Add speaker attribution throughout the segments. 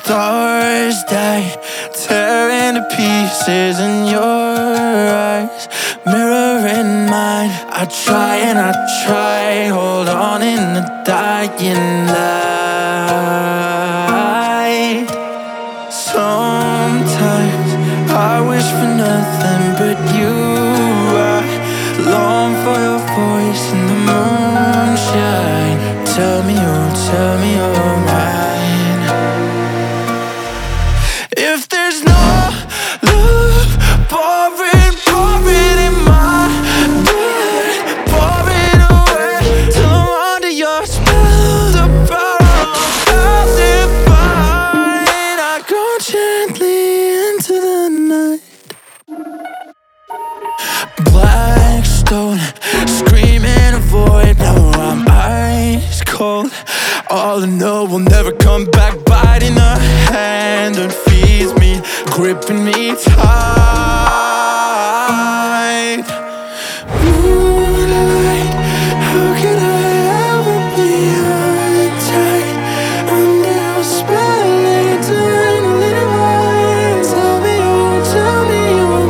Speaker 1: stars die, tearing to pieces in your eyes, mirror in mine. I try and I try, hold on in the dying light. Sometimes I wish for nothing but you. I long for your voice in the moonshine. Tell me you're mine. If there's no love, pour it in my blood, pour it away till I'm under your spell. The power of divine. I go gently into the night. Black stone, screaming a void. Now I'm ice cold. All I know will never come back. Biting a hand and feeds me, gripping me tight. Moonlight, how could I ever be untied? Under your spell, turning a little white. Tell me you're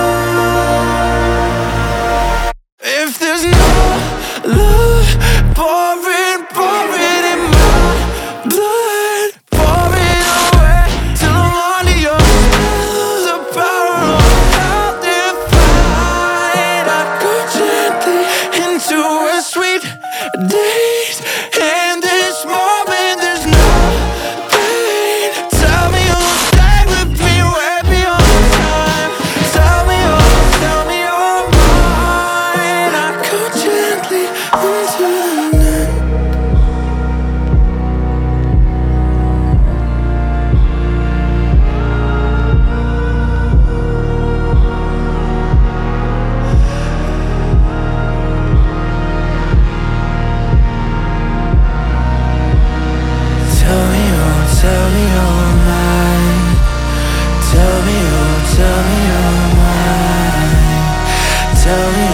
Speaker 1: mine. If there's no love, pour it in my blood, pour it away till I'm under your spell. The power of how divine. I go gently into a sweet daze. In this moment, there's no pain. Tell me you'll stay with me way beyond time. Tell me you're mine. I go gently into the night. Tell me you're mine. Tell me you're mine. Tell me